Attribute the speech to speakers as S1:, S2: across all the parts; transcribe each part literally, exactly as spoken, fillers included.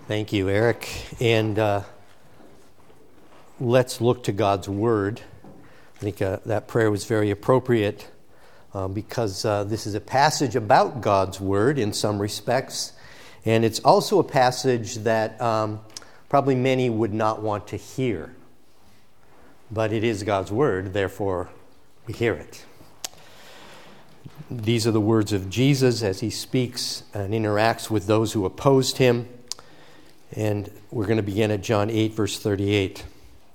S1: Thank you, Eric. And uh, let's look to God's Word. I think uh, that prayer was very appropriate uh, because uh, this is a passage about God's Word in some respects. And it's also a passage that um, probably many would not want to hear. But it is God's Word, therefore we hear it. These are the words of Jesus as he speaks and interacts with those who opposed him. And we're going to begin at John eight, verse thirty-eight.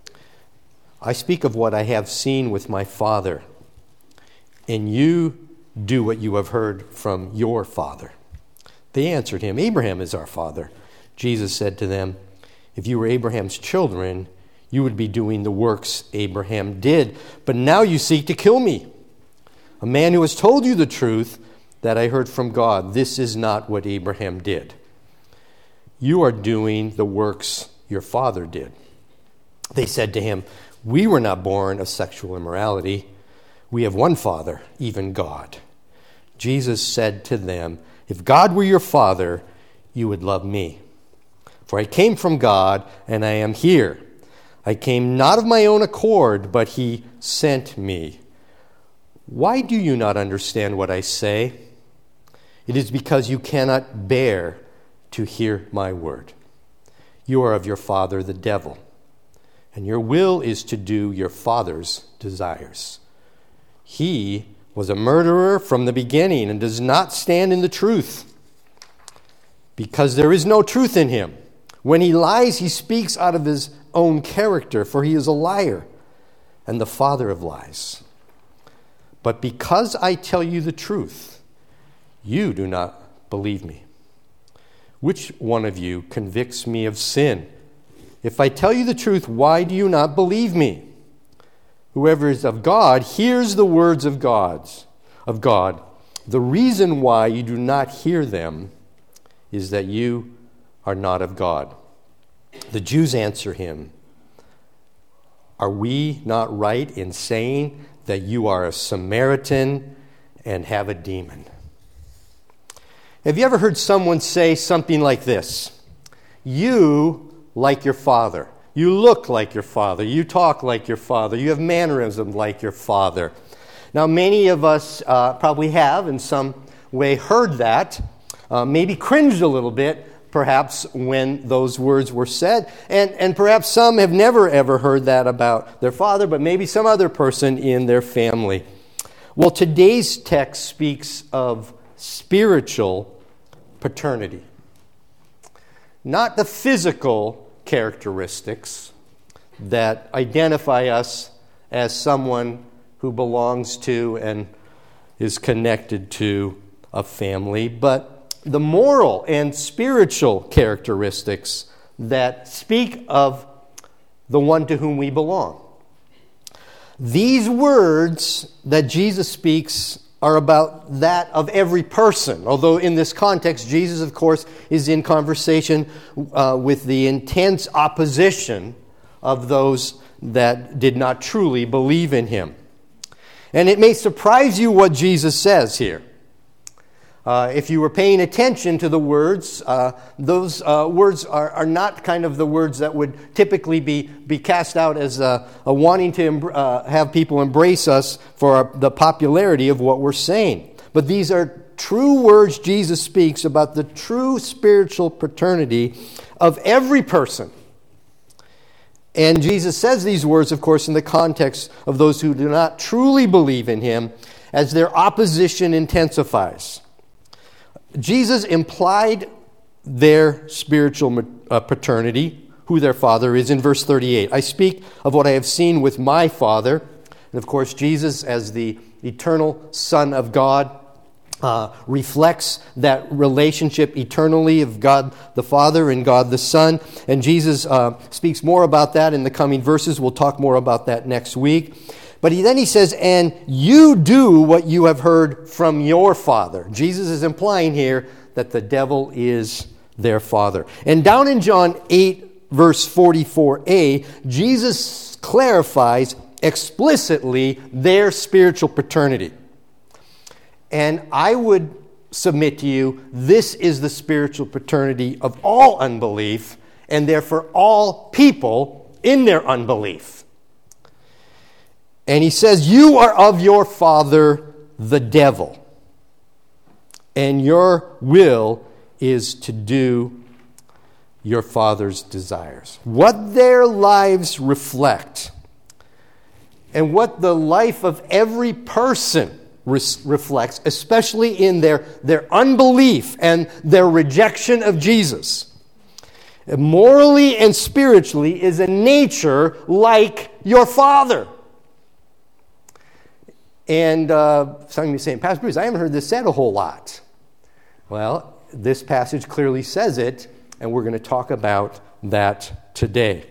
S1: I speak of what I have seen with my Father, and you do what you have heard from your father. They answered him, Abraham is our father. Jesus said to them, if you were Abraham's children, you would be doing the works Abraham did. But now you seek to kill me, a man who has told you the truth that I heard from God. This is not what Abraham did. You are doing the works your father did. They said to him, we were not born of sexual immorality. We have one Father, even God. Jesus said to them, if God were your Father, you would love me. For I came from God, and I am here. I came not of my own accord, but he sent me. Why do you not understand what I say? It is because you cannot bear to hear my word. You are of your father, the devil, and your will is to do your father's desires. He was a murderer from the beginning and does not stand in the truth, because there is no truth in him. When he lies, he speaks out of his own character, for he is a liar and the father of lies. But because I tell you the truth, you do not believe me. Which one of you convicts me of sin? If I tell you the truth, why do you not believe me? Whoever is of God hears the words of God's of God. The reason why you do not hear them is that you are not of God. The Jews answer him, are we not right in saying that you are a Samaritan and have a demon? Have you ever heard someone say something like this? You like your father. You look like your father. You talk like your father. You have mannerisms like your father. Now, many of us uh, probably have in some way heard that, uh, maybe cringed a little bit, perhaps, when those words were said. And, and perhaps some have never, ever heard that about their father, but maybe some other person in their family. Well, today's text speaks of spiritual paternity. Not the physical characteristics that identify us as someone who belongs to and is connected to a family, but the moral and spiritual characteristics that speak of the one to whom we belong. These words that Jesus speaks are about that of every person. Although in this context, Jesus, of course, is in conversation uh, with the intense opposition of those that did not truly believe in him. And it may surprise you what Jesus says here. Uh, if you were paying attention to the words, uh, those uh, words are, are not kind of the words that would typically be, be cast out as a, a wanting to em- uh, have people embrace us for our, the popularity of what we're saying. But these are true words Jesus speaks about the true spiritual paternity of every person. And Jesus says these words, of course, in the context of those who do not truly believe in him, as their opposition intensifies. Jesus implied their spiritual paternity, who their father is, in verse thirty-eight. I speak of what I have seen with my Father. And of course, Jesus, as the eternal Son of God, uh, reflects that relationship eternally of God the Father and God the Son. And Jesus uh, speaks more about that in the coming verses. We'll talk more about that next week. But he, then he says, and you do what you have heard from your father. Jesus is implying here that the devil is their father. And down in John eight, verse forty-four a, Jesus clarifies explicitly their spiritual paternity. And I would submit to you, this is the spiritual paternity of all unbelief, and therefore all people in their unbelief. And he says, you are of your father, the devil, and your will is to do your father's desires. What their lives reflect, and what the life of every person reflects, especially in their, their unbelief and their rejection of Jesus, morally and spiritually, is a nature like your father. And uh, some of you are saying, Pastor Bruce, I haven't heard this said a whole lot. Well, this passage clearly says it, and we're going to talk about that today.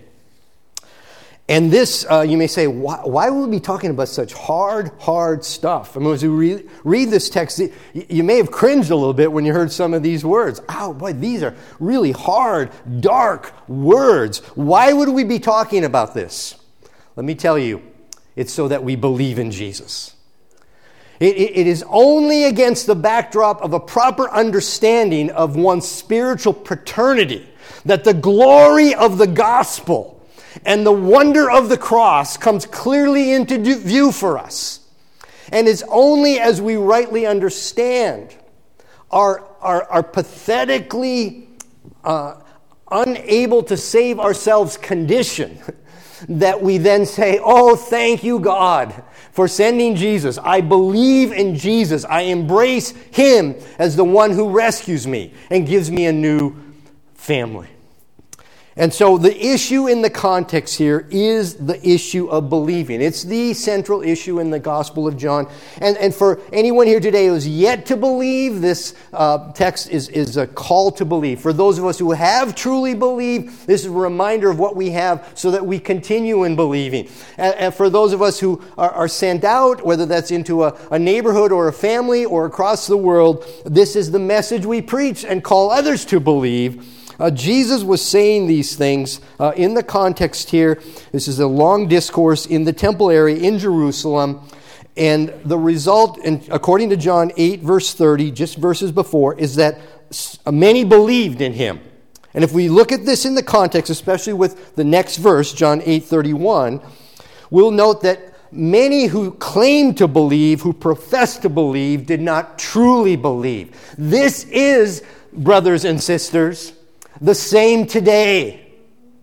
S1: And this, uh, you may say, why, why would we be talking about such hard, hard stuff? I mean, as you read, read this text, you may have cringed a little bit when you heard some of these words. Oh, boy, these are really hard, dark words. Why would we be talking about this? Let me tell you, it's so that we believe in Jesus. It, it, it is only against the backdrop of a proper understanding of one's spiritual paternity that the glory of the gospel and the wonder of the cross comes clearly into view for us. And it's only as we rightly understand our, our, our pathetically uh, unable to save ourselves condition that we then say, oh, thank you, God, for sending Jesus. I believe in Jesus. I embrace Him as the one who rescues me and gives me a new family. And so the issue in the context here is the issue of believing. It's the central issue in the Gospel of John. And, and for anyone here today who is yet to believe, this uh, text is, is a call to believe. For those of us who have truly believed, this is a reminder of what we have so that we continue in believing. And, and for those of us who are, are sent out, whether that's into a, a neighborhood or a family or across the world, this is the message we preach and call others to believe. Uh, Jesus was saying these things uh, in the context here. This is a long discourse in the temple area in Jerusalem. And the result, and according to John eight, verse thirty, just verses before, is that many believed in him. And if we look at this in the context, especially with the next verse, John eight thirty-one, we'll note that many who claimed to believe, who professed to believe, did not truly believe. This is, brothers and sisters, the same today.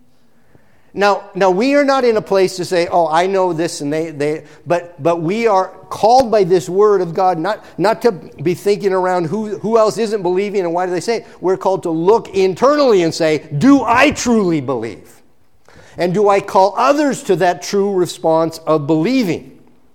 S1: Now, now we are not in a place to say, oh, I know this and they, they but but we are called by this word of God not, not to be thinking around who, who else isn't believing and why do they say it. We're called to look internally and say, do I truly believe? And do I call others to that true response of believing?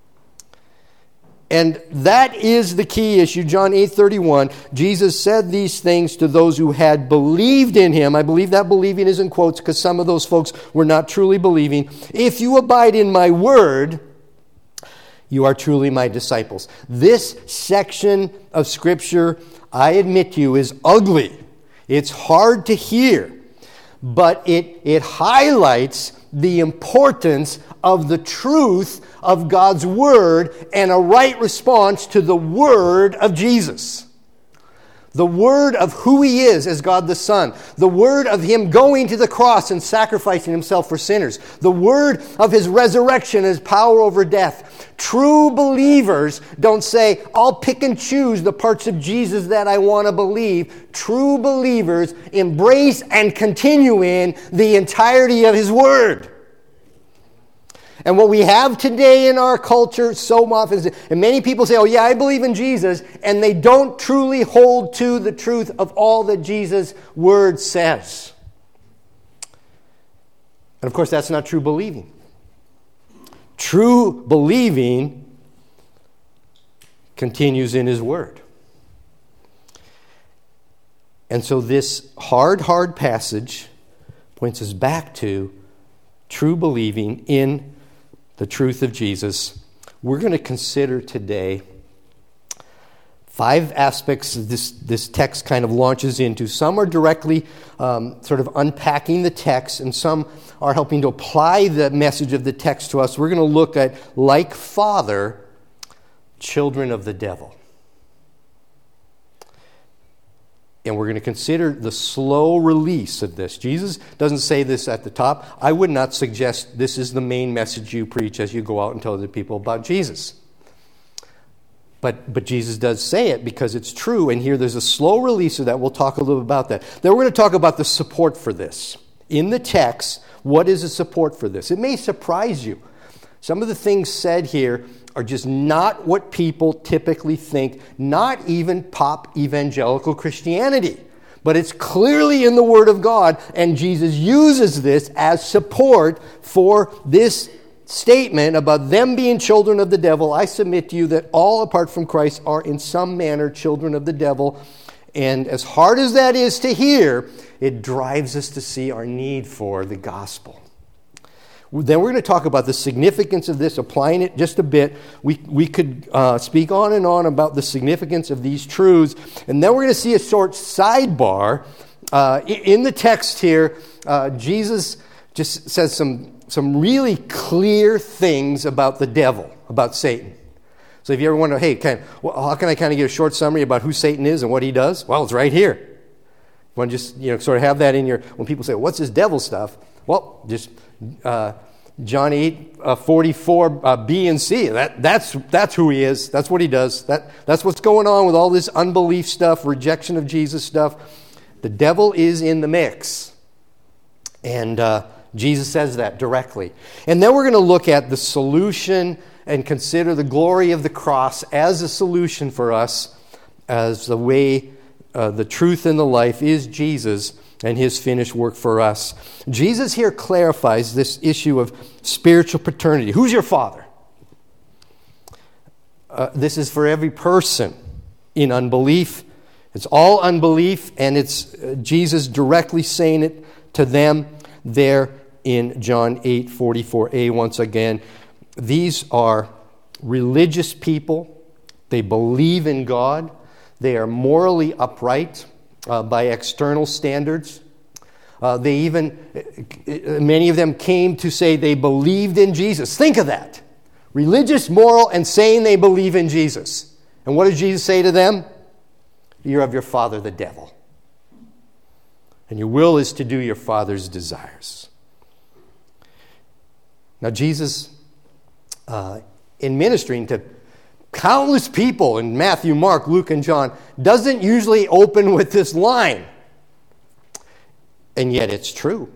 S1: And that is the key issue. John eight thirty-one, Jesus said these things to those who had believed in him. I believe that believing is in quotes because some of those folks were not truly believing. If you abide in my word, you are truly my disciples. This section of Scripture, I admit to you, is ugly. It's hard to hear, but it, it highlights the importance of the truth of God's Word and a right response to the Word of Jesus. The Word of who He is as God the Son. The Word of Him going to the cross and sacrificing Himself for sinners. The Word of His resurrection, His power over death. True believers don't say, I'll pick and choose the parts of Jesus that I want to believe. True believers embrace and continue in the entirety of His Word. And what we have today in our culture so often is, and many people say, oh yeah, I believe in Jesus, and they don't truly hold to the truth of all that Jesus' word says. And of course, that's not true believing. True believing continues in His word. And so this hard, hard passage points us back to true believing in the truth of Jesus. We're going to consider today five aspects this, this text kind of launches into. Some are directly um, sort of unpacking the text, and some are helping to apply the message of the text to us. We're going to look at, like Father, children of the devil. And we're going to consider the slow release of this. Jesus doesn't say this at the top. I would not suggest this is the main message you preach as you go out and tell other people about Jesus. But but Jesus does say it because it's true. And here there's a slow release of that. We'll talk a little about that. Then we're going to talk about the support for this. In the text, what is the support for this? It may surprise you. Some of the things said here are just not what people typically think, not even pop evangelical Christianity. But it's clearly in the Word of God, and Jesus uses this as support for this statement about them being children of the devil. I submit to you that all apart from Christ are in some manner children of the devil. And as hard as that is to hear, it drives us to see our need for the gospel. Then we're going to talk about the significance of this, applying it just a bit. We we could uh, speak on and on about the significance of these truths. And then we're going to see a short sidebar. Uh, in the text here, uh, Jesus just says some, some really clear things about the devil, about Satan. So if you ever wonder, hey, can, well, how can I kind of get a short summary about who Satan is and what he does? Well, it's right here. You want to just, you know, sort of have that in your, when people say, what's this devil stuff? Well, just uh, John eight, uh, forty-four, uh, B and C. That, that's, that's who he is. That's what he does. That, that's what's going on with all this unbelief stuff, rejection of Jesus stuff. The devil is in the mix. And uh, Jesus says that directly. And then we're going to look at the solution and consider the glory of the cross as a solution for us, as the way, uh, the truth, and the life is Jesus and his finished work for us. Jesus here clarifies this issue of spiritual paternity. Who's your father? Uh, this is for every person in unbelief. It's all unbelief, and it's uh, Jesus directly saying it to them there in John eight forty-four a once again. These are religious people. They believe in God. They are morally upright uh, by external standards. Uh, they even, many of them came to say they believed in Jesus. Think of that. Religious, moral, and saying they believe in Jesus. And what did Jesus say to them? You're of your father, the devil. And your will is to do your father's desires. Now, Jesus, uh, in ministering to countless people in Matthew, Mark, Luke, and John, doesn't usually open with this line. And yet it's true.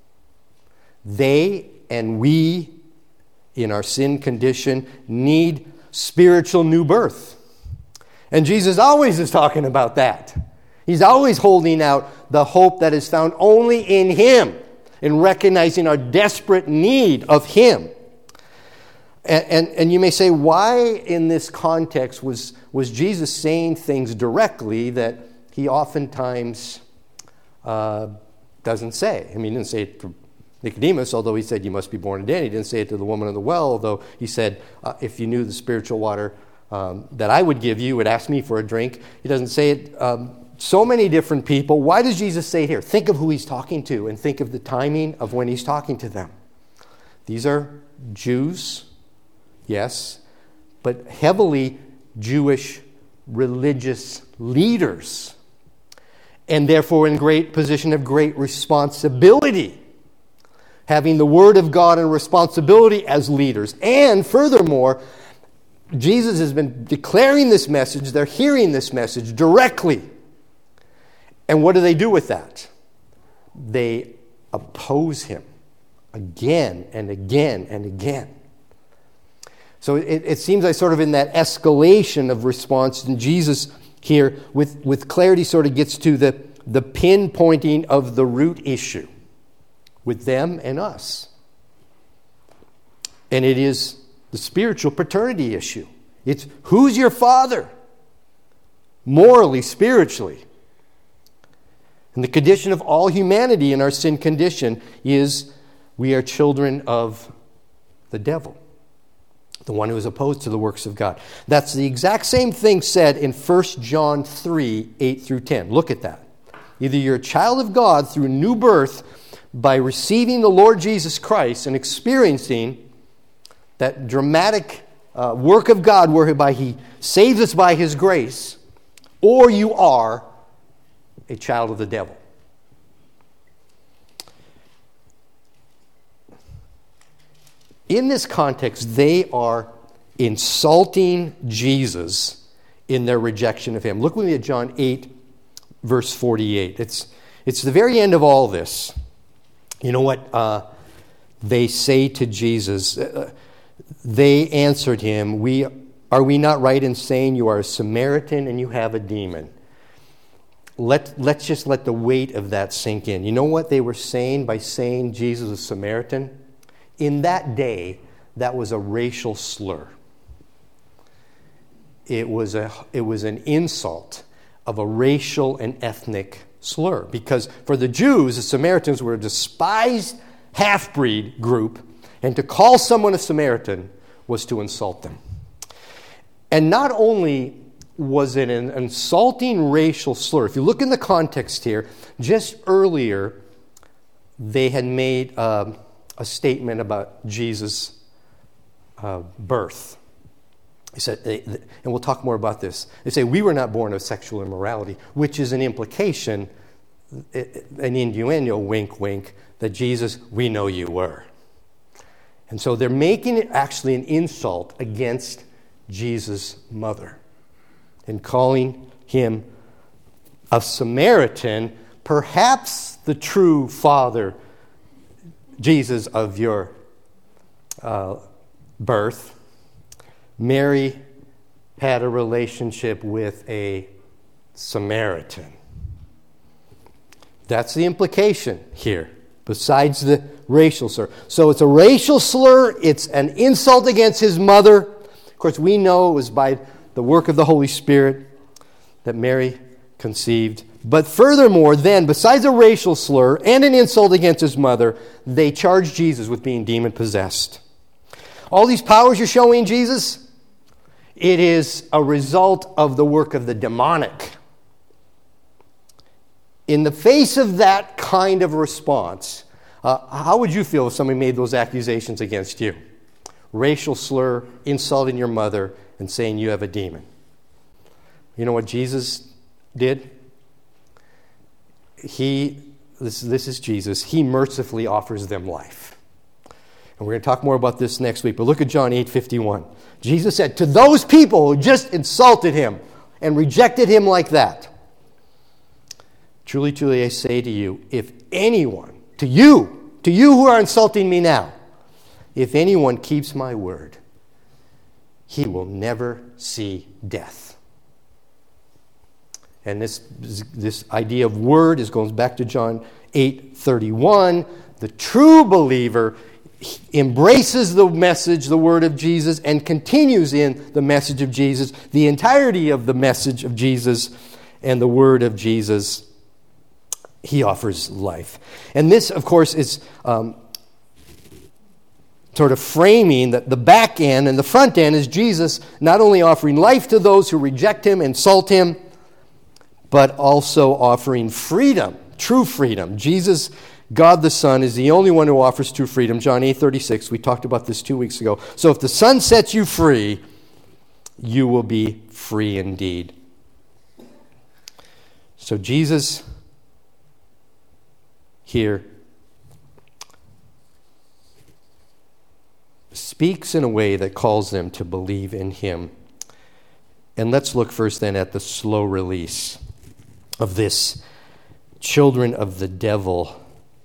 S1: They and we, in our sin condition, need spiritual new birth. And Jesus always is talking about that. He's always holding out the hope that is found only in Him, in recognizing our desperate need of Him. And, and, and you may say, why in this context was, was Jesus saying things directly that he oftentimes uh, doesn't say? I mean, he didn't say it to Nicodemus, although he said, you must be born again. He didn't say it to the woman of the well, although he said, uh, if you knew the spiritual water um, that I would give you, would ask me for a drink. He doesn't say it. Um, so many different people. Why does Jesus say it here? Think of who he's talking to and think of the timing of when he's talking to them. These are Jews. Yes, but heavily Jewish religious leaders, and therefore in great position of great responsibility, having the Word of God and responsibility as leaders. And furthermore, Jesus has been declaring this message, they're hearing this message directly. And what do they do with that? They oppose him again and again and again. So it, it seems like sort of in that escalation of response, and Jesus here with, with clarity sort of gets to the, the pinpointing of the root issue with them and us. And it is the spiritual paternity issue. It's who's your father? Morally, spiritually. And the condition of all humanity in our sin condition is we are children of the devil. The one who is opposed to the works of God. That's the exact same thing said in First John three, eight through ten. Look at that. Either you're a child of God through new birth by receiving the Lord Jesus Christ and experiencing that dramatic uh, work of God whereby He saves us by His grace, or you are a child of the devil. In this context, they are insulting Jesus in their rejection of him. Look with me at John eight, verse forty-eight. It's, it's the very end of all this. You know what uh, they say to Jesus? Uh, they answered him, "We are we not right in saying you are a Samaritan and you have a demon?" Let, let's just let the weight of that sink in. You know what they were saying by saying Jesus was a Samaritan? In that day, that was a racial slur. It was a it was an insult of a racial and ethnic slur. Because for the Jews, the Samaritans were a despised half-breed group, and to call someone a Samaritan was to insult them. And not only was it an insulting racial slur, if you look in the context here, just earlier they had made uh, a statement about Jesus' uh, birth. They said, and we'll talk more about this. They say, we were not born of sexual immorality, which is an implication, an innuendo, wink, wink, that Jesus, we know you were. And so they're making it actually an insult against Jesus' mother and calling him a Samaritan, perhaps the true father, Jesus, of your uh, birth. Mary had a relationship with a Samaritan. That's the implication here, besides the racial slur. So it's a racial slur, it's an insult against his mother. Of course, we know it was by the work of the Holy Spirit that Mary conceived. But furthermore, then, besides a racial slur and an insult against his mother, they charged Jesus with being demon-possessed. All these powers you're showing Jesus, it is a result of the work of the demonic. In the face of that kind of response, uh, how would you feel if somebody made those accusations against you? Racial slur, insulting your mother, and saying you have a demon. You know what Jesus did? He, this, this is Jesus, he mercifully offers them life. And we're going to talk more about this next week, but look at John eight fifty-one. Jesus said, to those people who just insulted him and rejected him like that, truly, truly, I say to you, if anyone, to you, to you who are insulting me now, if anyone keeps my word, he will never see death. And this, this idea of word is goes back to John eight thirty-one. The true believer embraces the message, the word of Jesus, and continues in the message of Jesus, the entirety of the message of Jesus and the word of Jesus. He offers life. And this, of course, is um, sort of framing that the back end and the front end is Jesus not only offering life to those who reject him, insult him, but also offering freedom, true freedom. Jesus, God the Son, is the only one who offers true freedom. John eight thirty-six, we talked about this two weeks ago. So if the Son sets you free, you will be free indeed. So Jesus here speaks in a way that calls them to believe in him. And let's look first then at the slow release of this children of the devil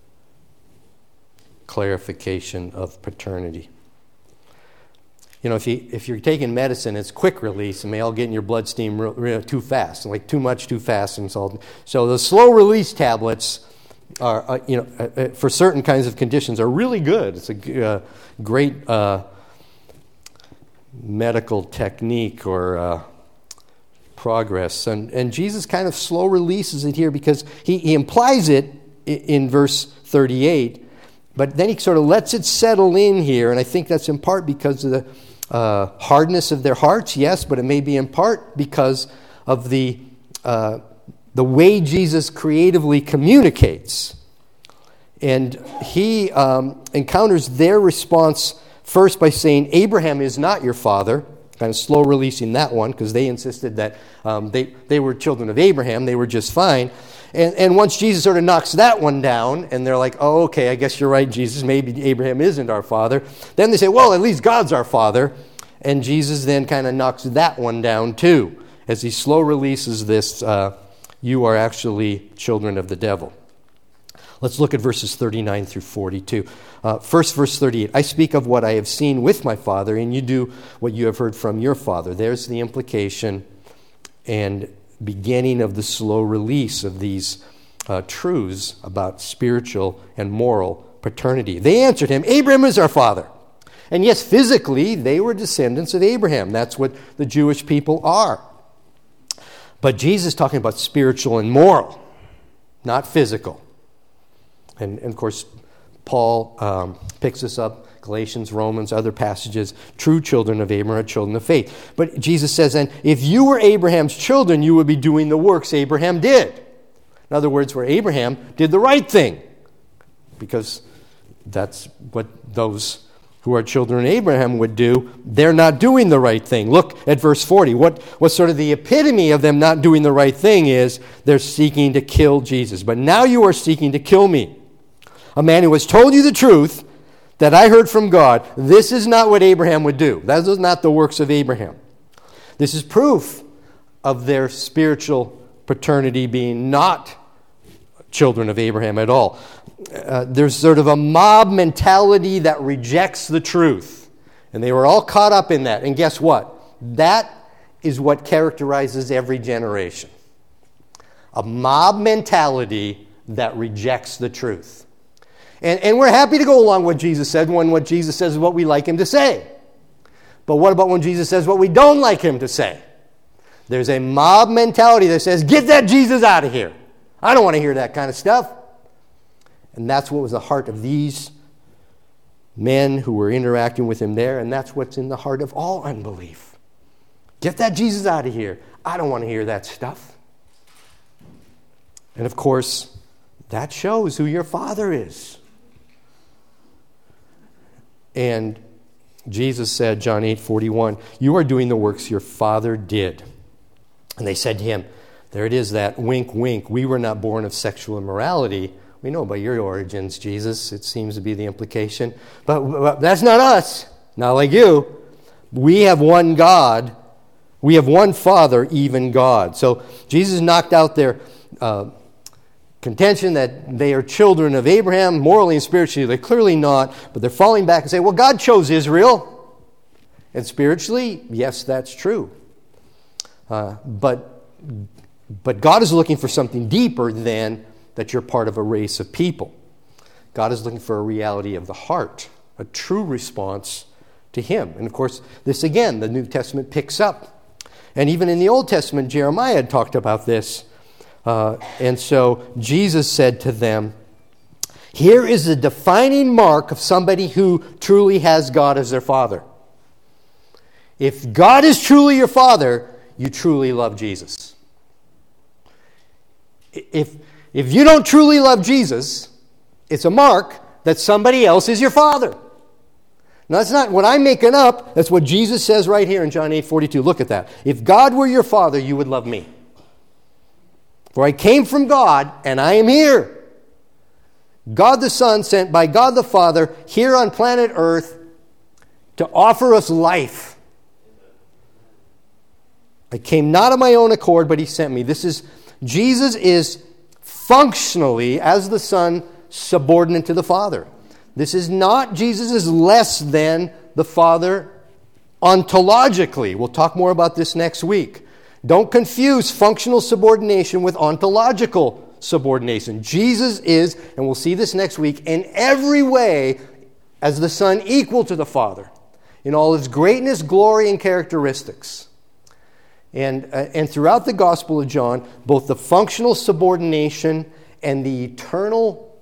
S1: clarification of paternity. You know, if you if you're taking medicine, it's quick release, and they all get in your bloodstream real, real, too fast, like too much, too fast, and so so the slow release tablets are, uh, you know, uh, for certain kinds of conditions are really good. It's a uh, great uh, medical technique or uh, progress, and and Jesus kind of slow releases it here because he, he implies it in, in verse thirty-eight. But then he sort of lets it settle in here, and I think that's in part because of the uh, hardness of their hearts, yes, but it may be in part because of the uh, the way Jesus creatively communicates. And he um, encounters their response first by saying, Abraham is not your father. kind of slow releasing that one because they insisted that um, they, they were children of Abraham. They were just fine. And, and once Jesus sort of knocks that one down, and they're like, oh, okay, I guess you're right, Jesus. Maybe Abraham isn't our father. Then they say, well, at least God's our father. And Jesus then kind of knocks that one down too, as he slow releases this, uh, you are actually children of the devil. Let's look at verses thirty-nine through forty-two. Uh, first, verse thirty-eight. I speak of what I have seen with my Father, and you do what you have heard from your father. There's the implication and beginning of the slow release of these uh, truths about spiritual and moral paternity. They answered him, Abraham is our father. And yes, physically, they were descendants of Abraham. That's what the Jewish people are. But Jesus is talking about spiritual and moral, not physical. And, and of course, Paul um, picks this up, Galatians, Romans, other passages. True children of Abraham are children of faith. But Jesus says then, if you were Abraham's children, you would be doing the works Abraham did. In other words, where Abraham did the right thing. Because that's what those who are children of Abraham would do. They're not doing the right thing. Look at verse forty. What, what sort of the epitome of them not doing the right thing is they're seeking to kill Jesus. But now you are seeking to kill me. A man who has told you the truth that I heard from God. This is not what Abraham would do. That is not the works of Abraham. This is proof of their spiritual paternity being not children of Abraham at all. Uh, there's sort of a mob mentality that rejects the truth. And they were all caught up in that. And guess what? That is what characterizes every generation. A mob mentality that rejects the truth. And, and we're happy to go along with what Jesus said when what Jesus says is what we like him to say. But what about when Jesus says what we don't like him to say? There's a mob mentality that says, get that Jesus out of here. I don't want to hear that kind of stuff. And that's what was the heart of these men who were interacting with him there, and that's what's in the heart of all unbelief. Get that Jesus out of here. I don't want to hear that stuff. And of course, that shows who your father is. And Jesus said, John eight forty-one, you are doing the works your father did. And they said to him, there it is, that wink, wink. We were not born of sexual immorality. We know about your origins, Jesus. It seems to be the implication. But, but that's not us. Not like you. We have one God. We have one Father, even God. So Jesus knocked out their uh, contention that they are children of Abraham, morally and spiritually. They're clearly not. But they're falling back and say, well, God chose Israel. And spiritually, yes, that's true. Uh, but... But God is looking for something deeper than that you're part of a race of people. God is looking for a reality of the heart, a true response to him. And of course, this again, the New Testament picks up. And even in the Old Testament, Jeremiah had talked about this. Uh, and so Jesus said to them, here is the defining mark of somebody who truly has God as their father. If God is truly your father, you truly love Jesus. If, if you don't truly love Jesus, it's a mark that somebody else is your father. Now, that's not what I'm making up. That's what Jesus says right here in John eight forty-two. Look at that. If God were your father, you would love me. For I came from God, and I am here. God the Son sent by God the Father here on planet Earth to offer us life. I came not of my own accord, but he sent me. This is... Jesus is functionally, as the Son, subordinate to the Father. This is not Jesus is less than the Father ontologically. We'll talk more about this next week. Don't confuse functional subordination with ontological subordination. Jesus is, and we'll see this next week, in every way as the Son equal to the Father, in all his greatness, glory, and characteristics. And, uh, and throughout the Gospel of John, both the functional subordination and the eternal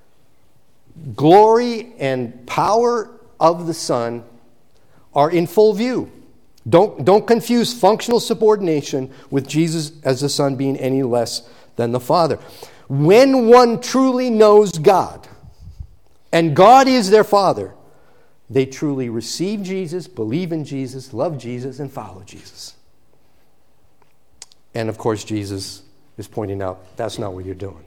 S1: glory and power of the Son are in full view. Don't, don't confuse functional subordination with Jesus as the Son being any less than the Father. When one truly knows God, and God is their Father, they truly receive Jesus, believe in Jesus, love Jesus, and follow Jesus. And of course, Jesus is pointing out that's not what you're doing.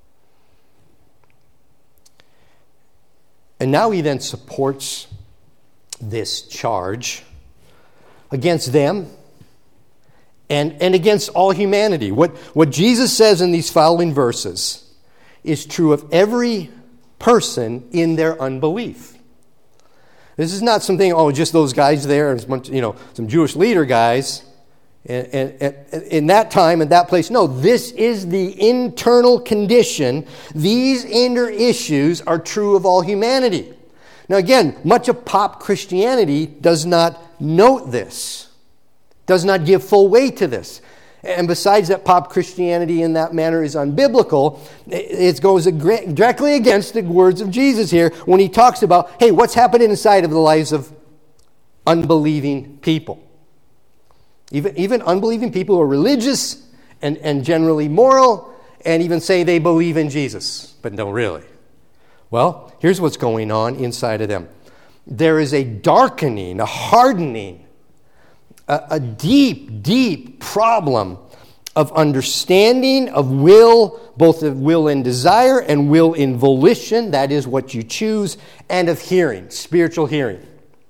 S1: And now he then supports this charge against them and, and against all humanity. What, what Jesus says in these following verses is true of every person in their unbelief. This is not something, oh, just those guys there, and you know, some Jewish leader guys, and, and, and in that time and that place. No, this is the internal condition. These inner issues are true of all humanity. Now again, much of pop Christianity does not note this, does not give full weight to this. And besides that pop Christianity in that manner is unbiblical, it goes directly against the words of Jesus here when he talks about, hey, what's happening inside of the lives of unbelieving people. Even, even unbelieving people who are religious and, and generally moral and even say they believe in Jesus, but don't really. Well, here's what's going on inside of them. There is a darkening, a hardening, a, a deep, deep problem of understanding, of will, both of will and desire and will in volition, that is what you choose, and of hearing, spiritual hearing.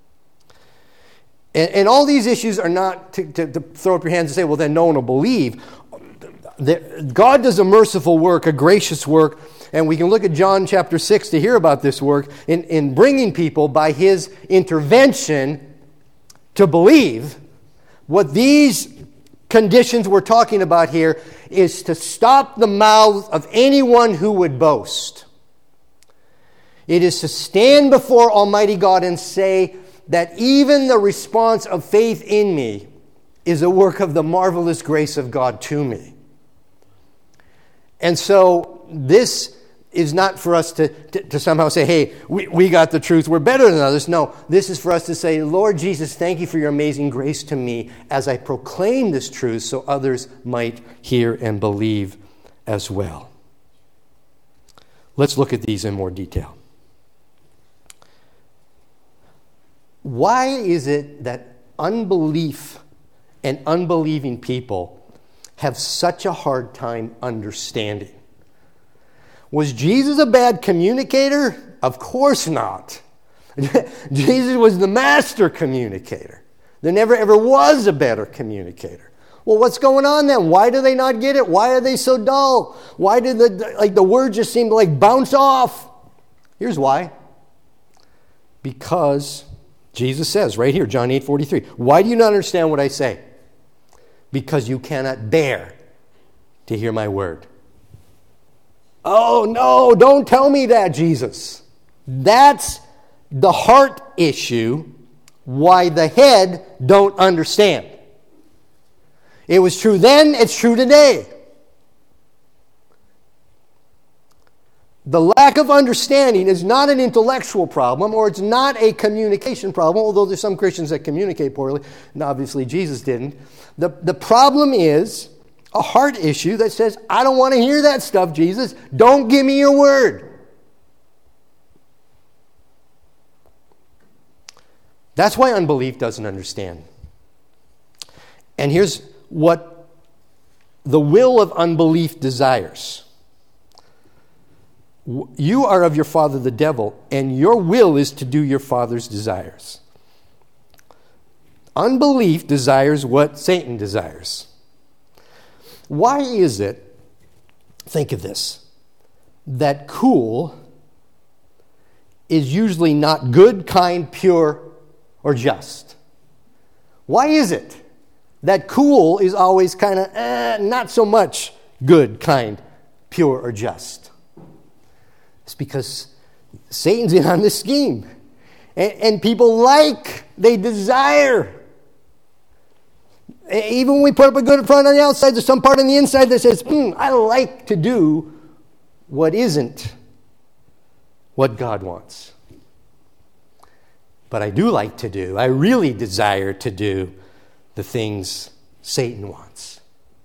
S1: And, and all these issues are not to, to, to throw up your hands and say, well, then no one will believe. The, God does a merciful work, a gracious work, and we can look at John chapter six to hear about this work in, in bringing people by his intervention to believe. What these conditions we're talking about here is to stop the mouths of anyone who would boast. It is to stand before Almighty God and say that even the response of faith in me is a work of the marvelous grace of God to me. And so this is not for us to, to, to somehow say, hey, we, we got the truth, we're better than others. No, this is for us to say, Lord Jesus, thank you for your amazing grace to me as I proclaim this truth so others might hear and believe as well. Let's look at these in more detail. Why is it that unbelief and unbelieving people have such a hard time understanding? Was Jesus a bad communicator? Of course not. Jesus was the master communicator. There never ever was a better communicator. Well, what's going on then? Why do they not get it? Why are they so dull? Why did the like the word just seem to like bounce off? Here's why. Because Jesus says right here, John eight forty-three, why do you not understand what I say? Because you cannot bear to hear my word. Oh, no, don't tell me that, Jesus. That's the heart issue, why the head don't understand. It was true then, it's true today. The lack of understanding is not an intellectual problem, or it's not a communication problem, although there's some Christians that communicate poorly, and obviously Jesus didn't. The, the problem is a heart issue that says, I don't want to hear that stuff, Jesus. Don't give me your word. That's why unbelief doesn't understand. And here's what the will of unbelief desires. You are of your father the devil, and your will is to do your father's desires. Unbelief desires what Satan desires. Why is it, think of this, that cool is usually not good, kind, pure, or just? Why is it that cool is always kind of eh, not so much good, kind, pure, or just? It's because Satan's in on this scheme. And, and people like, they desire. Even when we put up a good front on the outside, there's some part on the inside that says, hmm, I like to do what isn't what God wants. But I do like to do, I really desire to do the things Satan wants.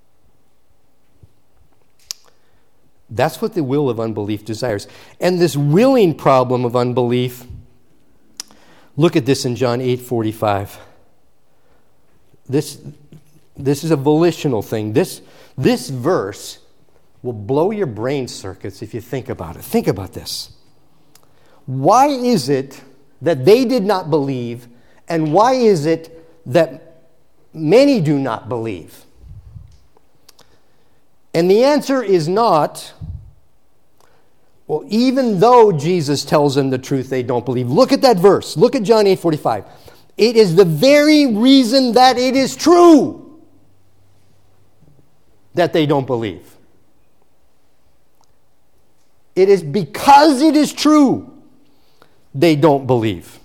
S1: That's what the will of unbelief desires. And this willing problem of unbelief Look at this in John eight forty-five. This, this is a volitional thing. This, this verse will blow your brain circuits if you think about it. Think about this. Why is it that they did not believe, and why is it that many do not believe? And the answer is not, well, even though Jesus tells them the truth, they don't believe. Look at that verse. Look at John eight forty-five. It is the very reason that it is true that they don't believe. It is because it is true they don't believe.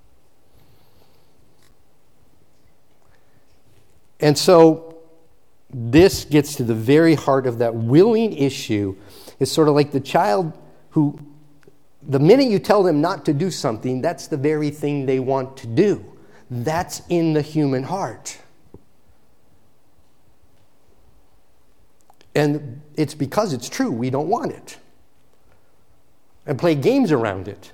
S1: And so this gets to the very heart of that willing issue. It's sort of like the child who, the minute you tell them not to do something, that's the very thing they want to do. That's in the human heart. And it's because it's true we don't want it. And play games around it.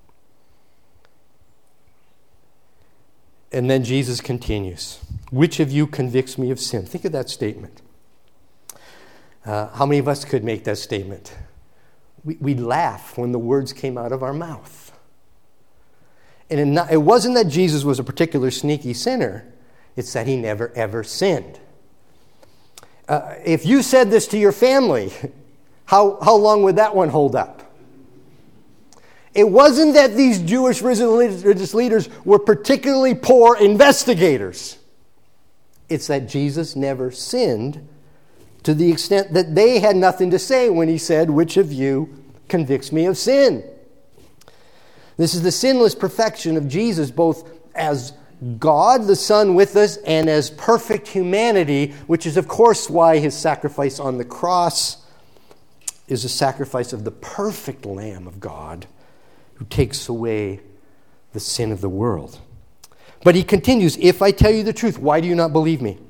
S1: And then Jesus continues. Which of you convicts me of sin? Think of that statement. Uh, how many of us could make that statement? We, we'd laugh when the words came out of our mouth. And it, not, it wasn't that Jesus was a particular sneaky sinner. It's that he never, ever sinned. Uh, if you said this to your family, how, how long would that one hold up? It wasn't that these Jewish religious leaders were particularly poor investigators. It's that Jesus never sinned to the extent that they had nothing to say when he said, which of you convicts me of sin? This is the sinless perfection of Jesus, both as God the Son with us and as perfect humanity, which is, of course, why his sacrifice on the cross is a sacrifice of the perfect Lamb of God who takes away the sin of the world. But he continues, if I tell you the truth, why do you not believe me?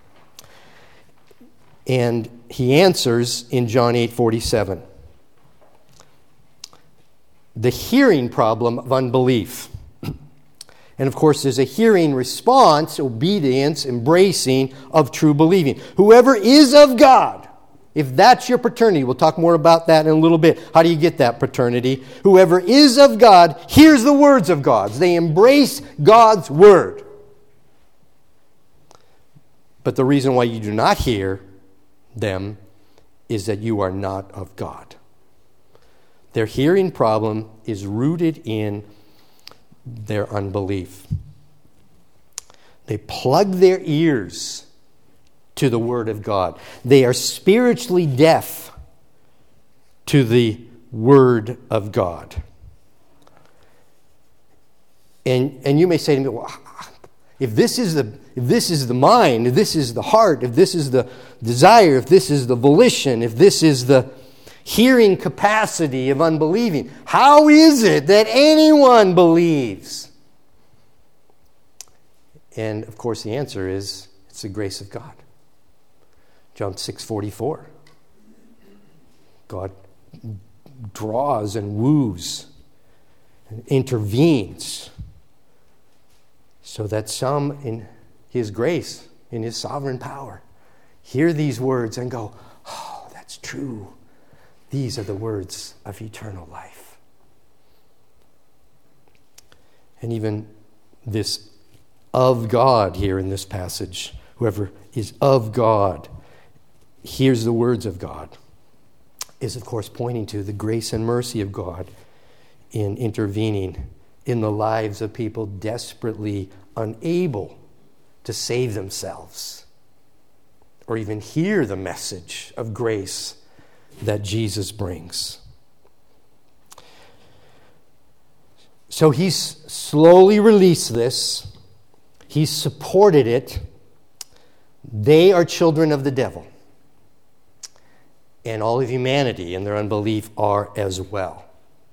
S1: And he answers in John eight forty-seven. The hearing problem of unbelief. And of course, there's a hearing response, obedience, embracing of true believing. Whoever is of God, if that's your paternity, we'll talk more about that in a little bit. How do you get that paternity? Whoever is of God hears the words of God. They embrace God's word. But the reason why you do not hear them is that you are not of God. Their hearing problem is rooted in their unbelief. They plug their ears to the Word of God. They are spiritually deaf to the Word of God. And, and you may say to me, well, if this is the if this is the mind, if this is the heart, if this is the desire, if this is the volition, if this is the hearing capacity of unbelieving, how is it that anyone believes? And of course the answer is it's the grace of God. John six forty-four. God draws and woos and intervenes so that some in his grace, in his sovereign power, hear these words and go, oh, that's true. These are the words of eternal life. And even this of God here in this passage, whoever is of God hears the words of God, is of course pointing to the grace and mercy of God in intervening in the lives of people desperately unable to save themselves or even hear the message of grace that Jesus brings. So he's slowly released this. He's supported it. They are children of the devil. And all of humanity in their unbelief are as well.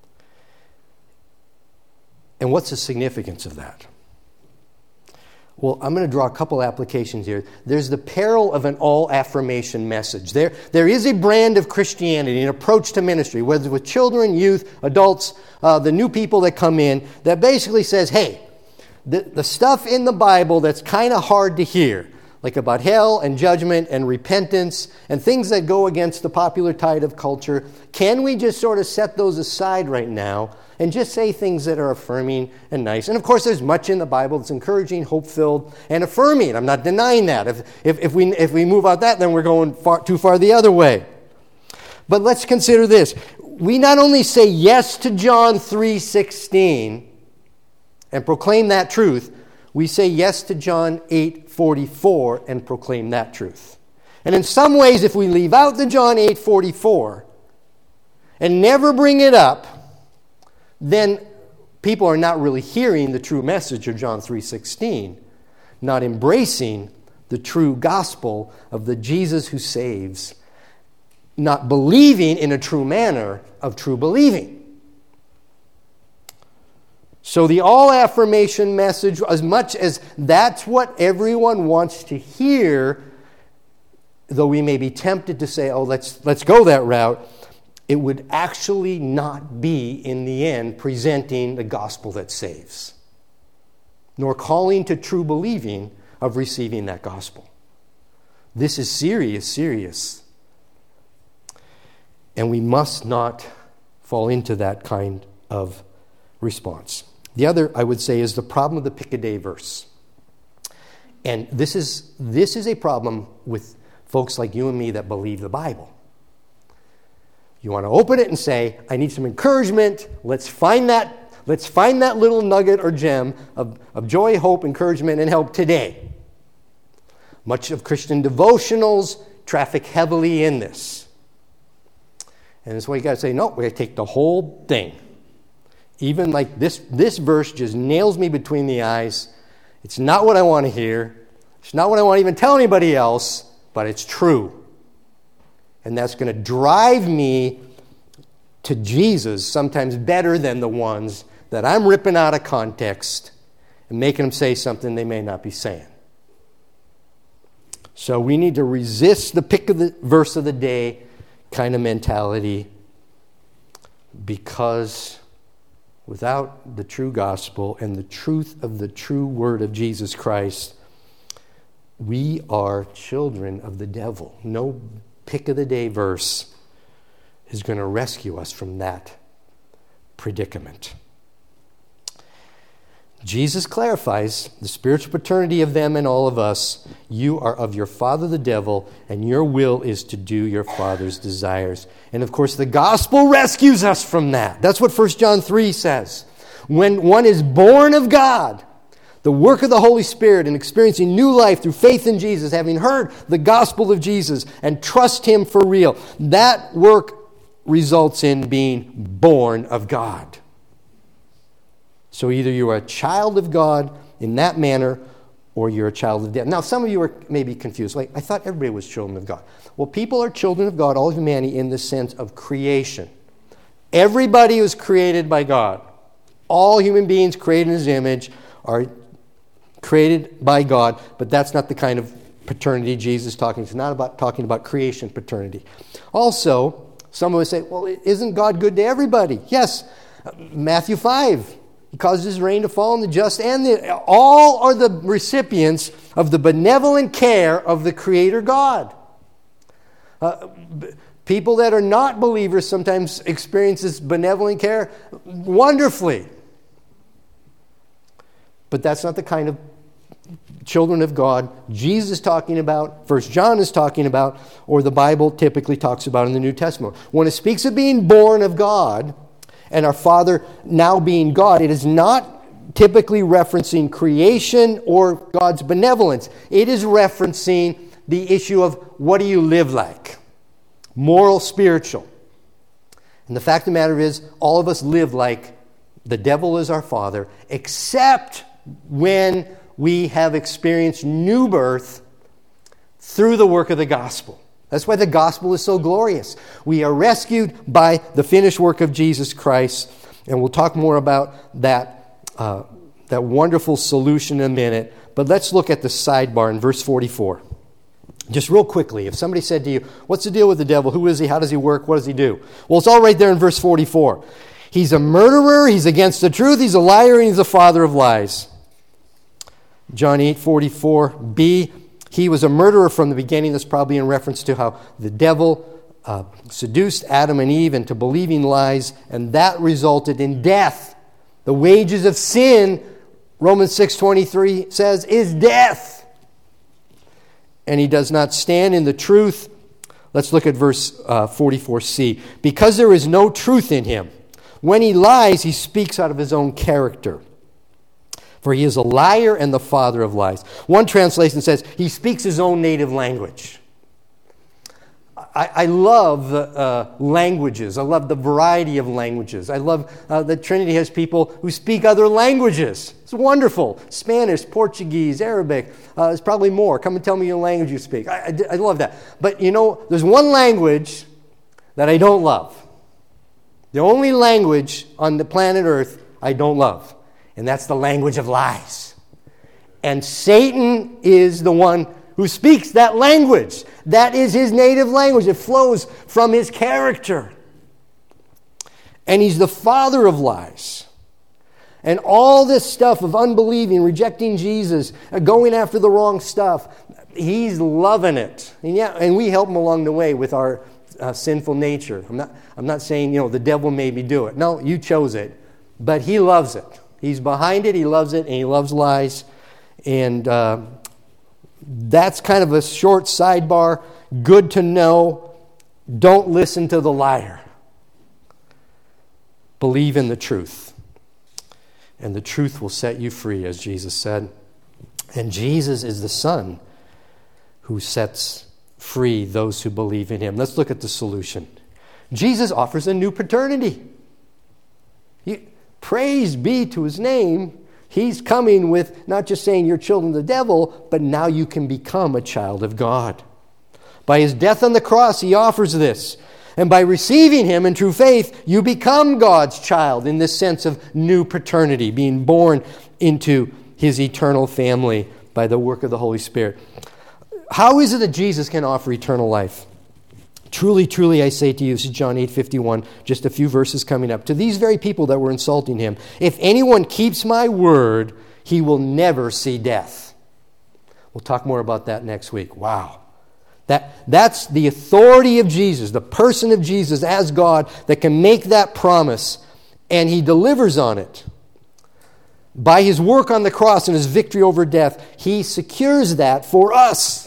S1: And what's the significance of that? Well, I'm going to draw a couple applications here. There's the peril of an all-affirmation message. There, there is a brand of Christianity, an approach to ministry, whether with children, youth, adults, uh, the new people that come in, that basically says, hey, the, the stuff in the Bible that's kind of hard to hear, like about hell and judgment and repentance and things that go against the popular tide of culture, can we just sort of set those aside right now and just say things that are affirming and nice? And of course, there's much in the Bible that's encouraging, hope-filled, and affirming. I'm not denying that. If, if, if, we, if we move out that, then we're going far, too far the other way. But let's consider this. We not only say yes to John three sixteen and proclaim that truth, we say yes to John eight forty-four and proclaim that truth. And in some ways, if we leave out the John eight forty-four and never bring it up, then people are not really hearing the true message of John three sixteen, not embracing the true gospel of the Jesus who saves, not believing in a true manner of true believing. So the all-affirmation message, as much as that's what everyone wants to hear, though we may be tempted to say, oh, let's, let's go that route, it would actually not be, in the end, presenting the gospel that saves, nor calling to true believing of receiving that gospel. This is serious, serious. And we must not fall into that kind of response. The other, I would say, is the problem of the pick-a-day verse. And this is, this is a problem with folks like you and me that believe the Bible. You want to open it and say, I need some encouragement. Let's find that, let's find that little nugget or gem of, of joy, hope, encouragement, and help today. Much of Christian devotionals traffic heavily in this. And that's why you got to say, no, we got to take the whole thing. Even like this, this verse just nails me between the eyes. It's not what I want to hear. It's not what I want to even tell anybody else, but it's true. And that's going to drive me to Jesus sometimes better than the ones that I'm ripping out of context and making them say something they may not be saying. So we need to resist the pick of the verse of the day kind of mentality, because without the true gospel and the truth of the true word of Jesus Christ, we are children of the devil. No pick of the day verse is going to rescue us from that predicament. Jesus clarifies the spiritual paternity of them and all of us. You are of your father the devil, and your will is to do your father's desires. And of course, the gospel rescues us from that. That's what First John three says. When one is born of God, the work of the Holy Spirit, and experiencing new life through faith in Jesus, having heard the gospel of Jesus and trust Him for real, that work results in being born of God. So either you are a child of God in that manner, or you're a child of the devil. Now, some of you are maybe confused. Like, I thought everybody was children of God. Well, people are children of God, all of humanity, in the sense of creation. Everybody was created by God. All human beings created in His image are created by God, but that's not the kind of paternity Jesus is talking. It's not about talking about creation paternity. Also, some of us say, well, isn't God good to everybody? Yes. Matthew five. He causes His rain to fall on the just and the... All are the recipients of the benevolent care of the Creator God. Uh, b- people that are not believers sometimes experience this benevolent care wonderfully. But that's not the kind of children of God Jesus is talking about, First John is talking about, or the Bible typically talks about in the New Testament. When it speaks of being born of God, and our Father now being God, it is not typically referencing creation or God's benevolence. It is referencing the issue of what do you live like? Moral, spiritual. And the fact of the matter is, all of us live like the devil is our father, except when we have experienced new birth through the work of the gospel. That's why the gospel is so glorious. We are rescued by the finished work of Jesus Christ, and we'll talk more about that, uh, that wonderful solution in a minute. But let's look at the sidebar in verse forty-four. Just real quickly, if somebody said to you, what's the deal with the devil? Who is he? How does he work? What does he do? Well, it's all right there in verse forty-four. He's a murderer, he's against the truth, he's a liar, and he's a father of lies. John eight forty-four b, he was a murderer from the beginning. That's probably in reference to how the devil uh, seduced Adam and Eve into believing lies, and that resulted in death. The wages of sin, Romans six twenty-three says, is death. And he does not stand in the truth. Let's look at verse uh, forty-four c. Because there is no truth in him. When he lies, he speaks out of his own character. For he is a liar and the father of lies. One translation says he speaks his own native language. I, I love the uh, languages. I love the variety of languages. I love uh, that Trinity has people who speak other languages. It's wonderful. Spanish, Portuguese, Arabic. Uh, there's probably more. Come and tell me your language you speak. I, I, I love that. But you know, there's one language that I don't love. The only language on the planet Earth I don't love. And that's the language of lies. And Satan is the one who speaks that language. That is his native language. It flows from his character. And he's the father of lies. And all this stuff of unbelieving, rejecting Jesus, going after the wrong stuff, he's loving it. And yeah, and we help him along the way with our uh, sinful nature. I'm not, I'm not saying, you know, the devil made me do it. No, you chose it. But he loves it. He's behind it, he loves it, and he loves lies. And uh, that's kind of a short sidebar. Good to know. Don't listen to the liar. Believe in the truth. And the truth will set you free, as Jesus said. And Jesus is the Son who sets free those who believe in him. Let's look at the solution. Jesus offers a new paternity. He, Praise be to his name. He's coming with not just saying you're children of the devil, but now you can become a child of God. By his death on the cross, he offers this. And by receiving him in true faith, you become God's child in this sense of new paternity, being born into his eternal family by the work of the Holy Spirit. How is it that Jesus can offer eternal life? Truly, truly, I say to you, this is John eight fifty-one, just a few verses coming up, to these very people that were insulting him, if anyone keeps my word, he will never see death. We'll talk more about that next week. Wow. That, that's the authority of Jesus, the person of Jesus as God that can make that promise, and he delivers on it. By his work on the cross and his victory over death, he secures that for us.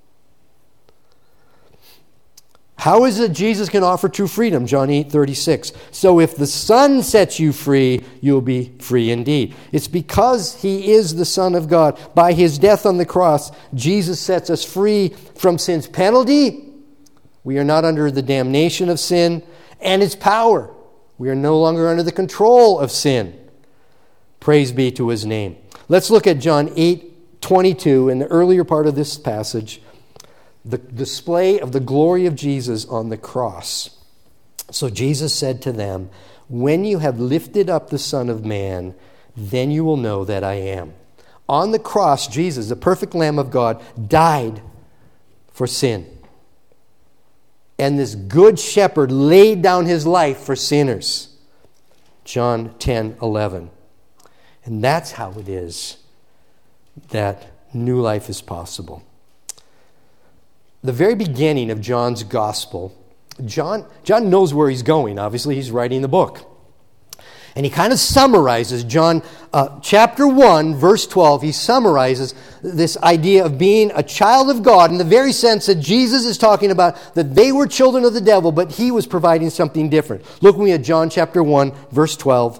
S1: How is it Jesus can offer true freedom? John eight thirty-six. So if the Son sets you free, you'll be free indeed. It's because he is the Son of God. By his death on the cross, Jesus sets us free from sin's penalty. We are not under the damnation of sin and its power. We are no longer under the control of sin. Praise be to his name. Let's look at John eight twenty-two in the earlier part of this passage. The display of the glory of Jesus on the cross. So Jesus said to them, when you have lifted up the Son of Man, then you will know that I am. On the cross, Jesus, the perfect Lamb of God, died for sin. And this good shepherd laid down his life for sinners. John ten eleven. And that's how it is that new life is possible. The very beginning of John's gospel, John, John knows where he's going. Obviously, he's writing the book. And he kind of summarizes John uh, chapter one, verse twelve. He summarizes this idea of being a child of God in the very sense that Jesus is talking about that they were children of the devil, but he was providing something different. Look with me at John chapter one, verse twelve.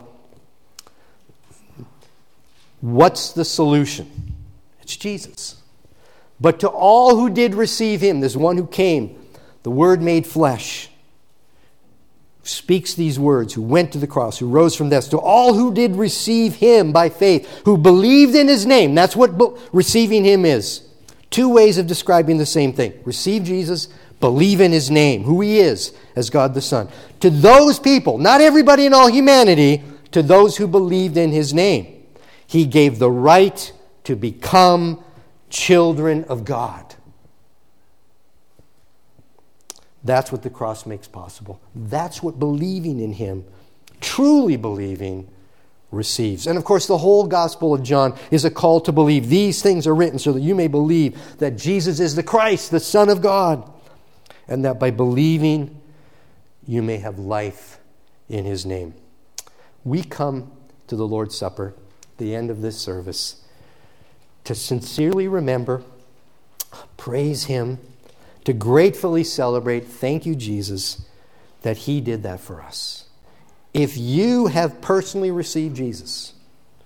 S1: What's the solution? It's Jesus. But to all who did receive him, there's one who came, the Word made flesh, who speaks these words, who went to the cross, who rose from death. To all who did receive him by faith, who believed in his name. That's what be- receiving him is. Two ways of describing the same thing. Receive Jesus, believe in his name, who he is as God the Son. To those people, not everybody in all humanity, to those who believed in his name, he gave the right to become children of God. That's what the cross makes possible. That's what believing in him, truly believing, receives. And of course, the whole Gospel of John is a call to believe. These things are written so that you may believe that Jesus is the Christ, the Son of God, and that by believing you may have life in his name. We come to the Lord's Supper, the end of this service, to sincerely remember, praise him, to gratefully celebrate, thank you, Jesus, that he did that for us. If you have personally received Jesus,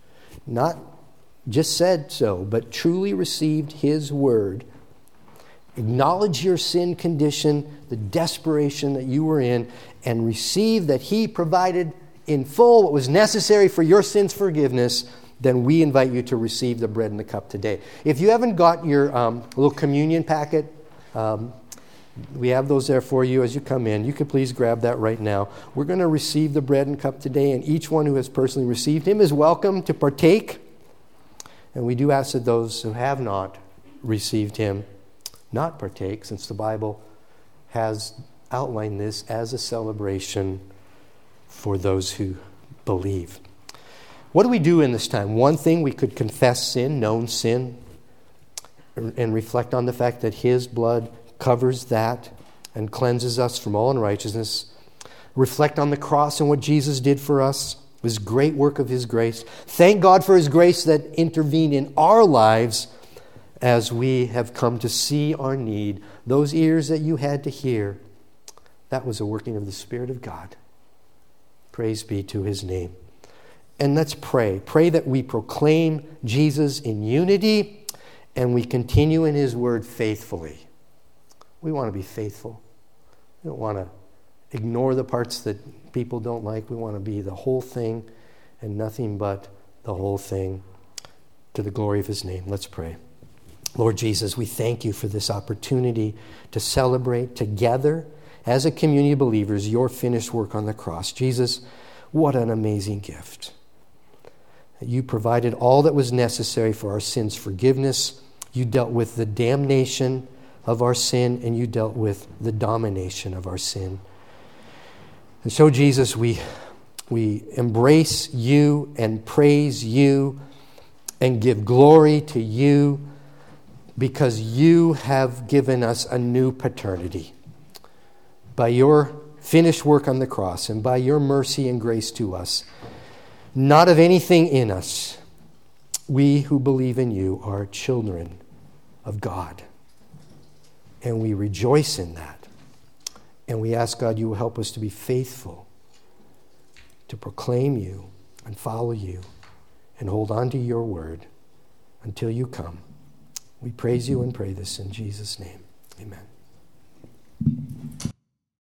S1: not just said so, but truly received his word, acknowledge your sin condition, the desperation that you were in, and receive that he provided in full what was necessary for your sins' forgiveness, then we invite you to receive the bread and the cup today. If you haven't got your um, little communion packet, um, we have those there for you as you come in. You could please grab that right now. We're going to receive the bread and cup today, and each one who has personally received him is welcome to partake. And we do ask that those who have not received him not partake, since the Bible has outlined this as a celebration for those who believe. What do we do in this time? One thing, we could confess sin, known sin, and reflect on the fact that his blood covers that and cleanses us from all unrighteousness. Reflect on the cross and what Jesus did for us, his great work of his grace. Thank God for his grace that intervened in our lives as we have come to see our need. Those ears that you had to hear, that was a working of the Spirit of God. Praise be to his name. And let's pray. Pray that we proclaim Jesus in unity and we continue in his word faithfully. We want to be faithful. We don't want to ignore the parts that people don't like. We want to be the whole thing and nothing but the whole thing to the glory of his name. Let's pray. Lord Jesus, we thank you for this opportunity to celebrate together as a community of believers your finished work on the cross. Jesus, what an amazing gift. You provided all that was necessary for our sins' forgiveness. You dealt with the damnation of our sin, and you dealt with the domination of our sin. And so, Jesus, we, we embrace you and praise you and give glory to you because you have given us a new paternity. By your finished work on the cross and by your mercy and grace to us, not of anything in us, we who believe in you are children of God. And we rejoice in that. And we ask God you will help us to be faithful, to proclaim you and follow you and hold on to your word until you come. We praise you and pray this in Jesus' name. Amen.